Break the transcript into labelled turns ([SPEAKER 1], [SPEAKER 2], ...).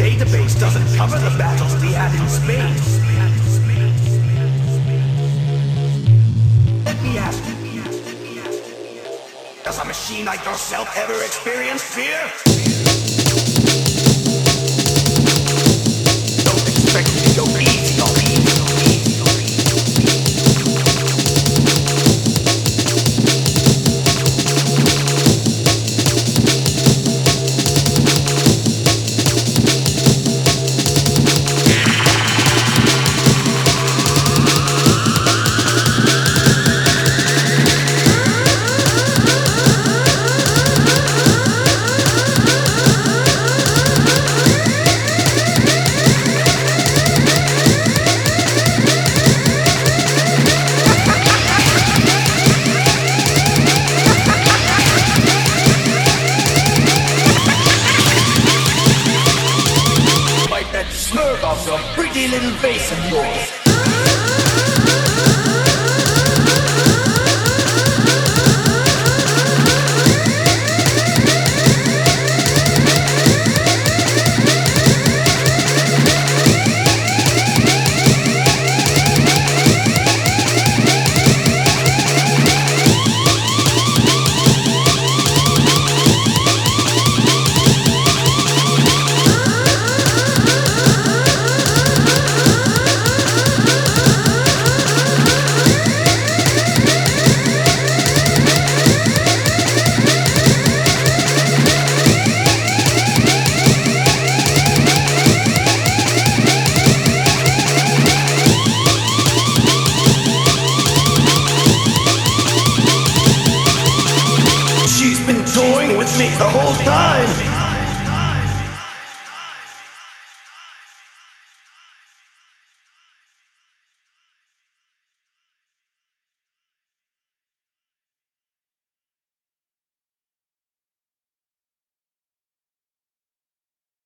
[SPEAKER 1] database doesn't cover the battles we had in space. Let me ask you, does a machine like yourself ever experience fear? Don't expect me to go easy on me. Smirk off your pretty little face of yours. She's been toying with me the whole time.